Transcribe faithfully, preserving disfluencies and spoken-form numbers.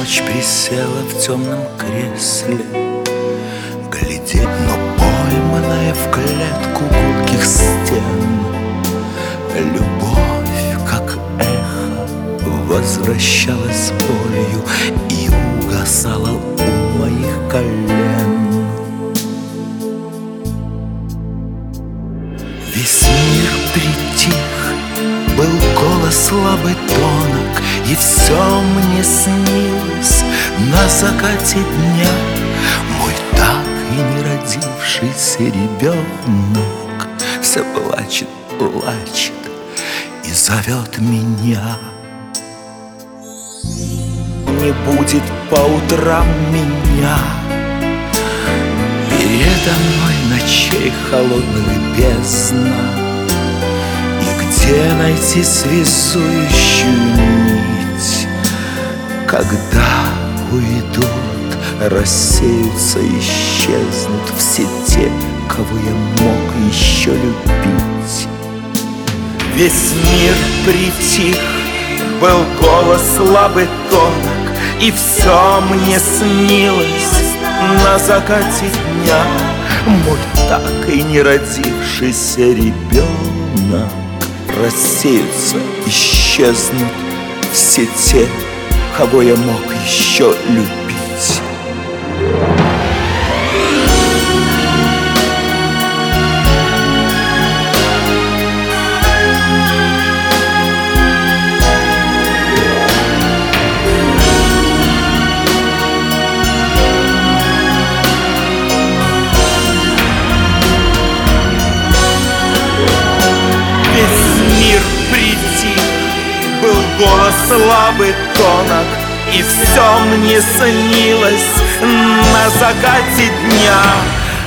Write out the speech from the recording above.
ночь присела в темном кресле, глядеть, но пойманная в клетку гулких стен. Любовь, как эхо, возвращалась болью и угасала у моих колен. Весь мир притих, был голос слабый тонок, и все мне снилось на закате дня. Мой так и не родившийся ребенок все плачет, плачет и зовет меня. Не будет по утрам меня, передо мной ночей холодных бездна. И где найти связующую нить, когда уйдут, рассеются, исчезнут все те, кого я мог еще любить? Весь мир притих, был голос слабый тонок, и все мне снилось на закате дня. Мой так и не родившийся ребенок, рассеются, исчезнут все те, кого я мог еще любить. Голос слабый тонок, и все мне снилось на закате дня.